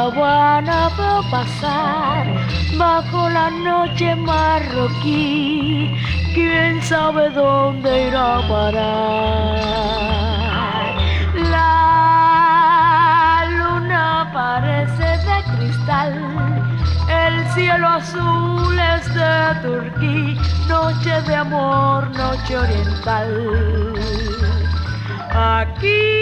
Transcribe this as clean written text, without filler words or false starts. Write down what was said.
Habana veo pasar bajo la noche marroquí, quién sabe dónde irá a parar. La luna parece de cristal, el cielo azul es de turquí, noche de amor, noche oriental. Aquí